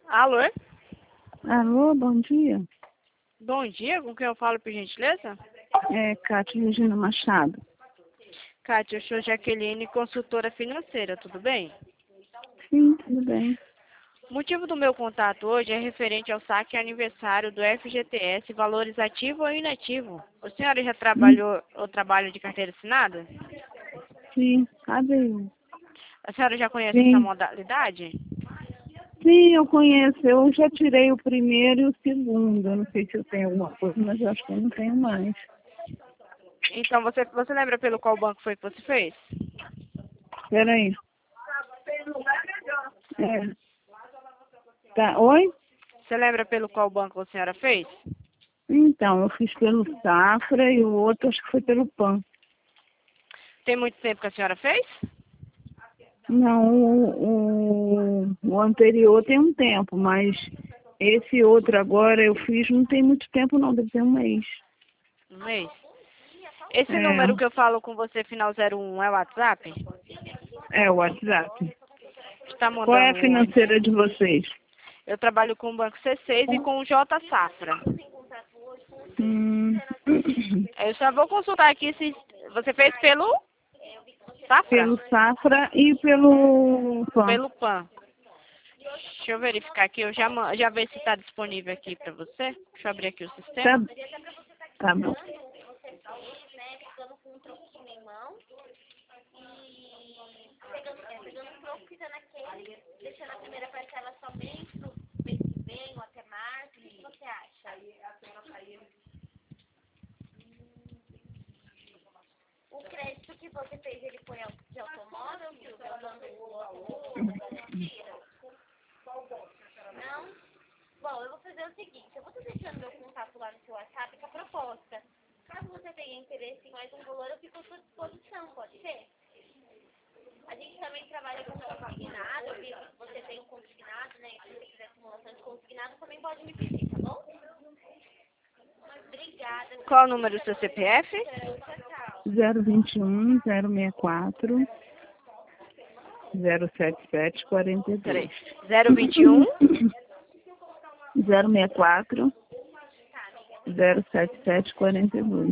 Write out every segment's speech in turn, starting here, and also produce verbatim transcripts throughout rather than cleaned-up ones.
Alô? Alô, bom dia. Bom dia, com quem eu falo, por gentileza? É Cátia Regina Machado. Kátia, eu sou Jaqueline, consultora financeira, tudo bem? Sim, tudo bem. O motivo do meu contato hoje é referente ao saque aniversário do F G T S, valores ativo ou inativo. A senhora já Hum, trabalhou ou trabalha de carteira assinada? sim, cadê eu? A senhora já conhece essa Sim, modalidade? sim, eu conheço. Eu já tirei o primeiro e o segundo. Eu não sei se eu tenho alguma coisa, mas eu acho que eu não tenho mais. Então, você, você lembra pelo qual banco foi que você fez? Peraí. É. Tá, oi? Você lembra pelo qual banco a senhora fez? Então, eu fiz pelo Safra e o outro acho que foi pelo Pan. Tem muito tempo que a senhora fez? Não, o, o, o anterior tem um tempo, mas esse outro agora eu fiz não tem muito tempo não, deve ter um mês. Um mês. Esse número que É, eu falo com você, final zero um, é o WhatsApp? é o WhatsApp. Está Qual é mandando a um oi. financeira de vocês? Eu trabalho com o Banco C seis e com o J Safra. Hum, Eu só vou consultar aqui se você fez pelo Safra? pelo Safra e pelo Pan. Pelo Pan. Deixa eu verificar aqui, eu já, ma- já ver se está disponível aqui para você. Deixa eu abrir aqui o Tá, sistema. tá bom. Qual o número do seu C P F? zero vinte e um, zero sessenta e quatro, zero setenta e sete, quarenta e dois. Peraí. zero vinte e um. zero sessenta e quatro, zero setenta e sete, quarenta e dois.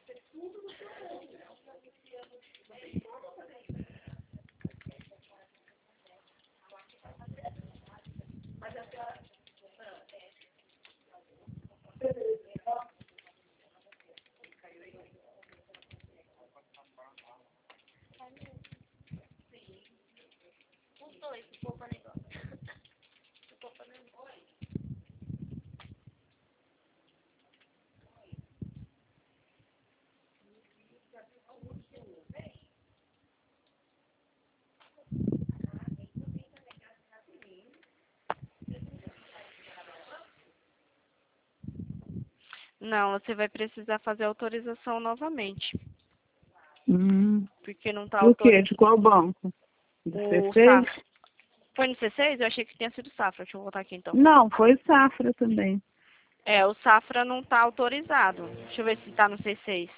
Não, você vai precisar fazer autorização novamente. Hum. Porque não está Do quê? autorizado. De qual banco? Do O C seis? Safra. Foi no C seis? Eu achei que tinha sido Safra. Deixa eu voltar aqui então. Não, foi Safra também. É, o Safra não está autorizado. Deixa eu ver se está no C seis.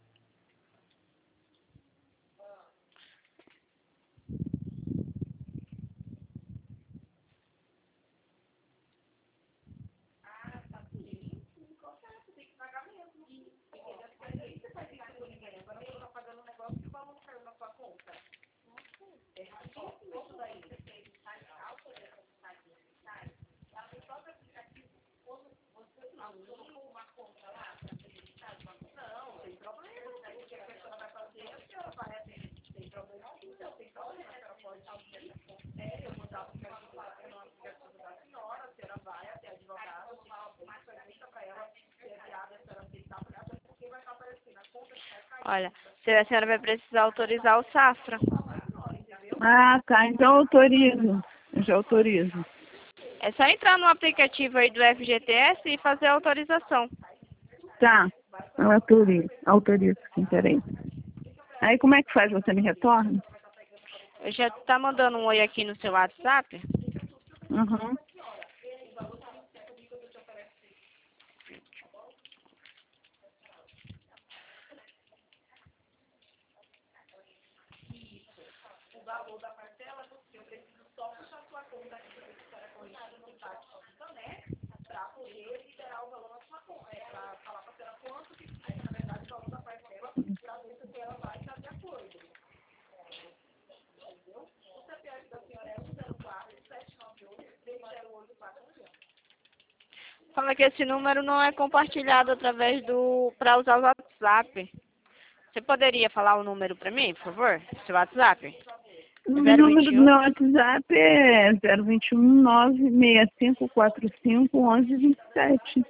Olha, a senhora vai precisar autorizar o Safra. Ah, tá. Então autorizo. Eu já autorizo. É só entrar no aplicativo aí do F G T S e fazer a autorização. Tá. Eu autorizo. Autorizo, sim, peraí. Aí como é que faz? Você me retorna? Eu já tá mandando um oi aqui no seu WhatsApp. Uhum. fala que esse número não é compartilhado através do... para usar o WhatsApp. Você poderia falar o número para mim, por favor? Seu WhatsApp? O número do meu WhatsApp é zero dois um nove seis cinco quatro cinco um um dois sete.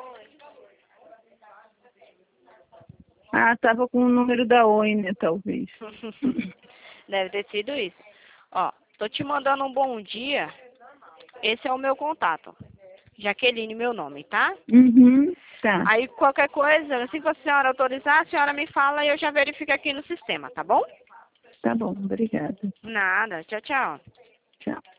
Ah, tava com o número da Oi, né, talvez. Deve ter sido isso. Ó, tô te mandando um bom dia. Esse é o meu contato. Jaqueline, meu nome, tá? Uhum, tá. Aí, qualquer coisa, assim que a senhora autorizar, a senhora me fala e eu já verifico aqui no sistema, tá bom? Tá bom, obrigada. Nada. Tchau, tchau. Tchau.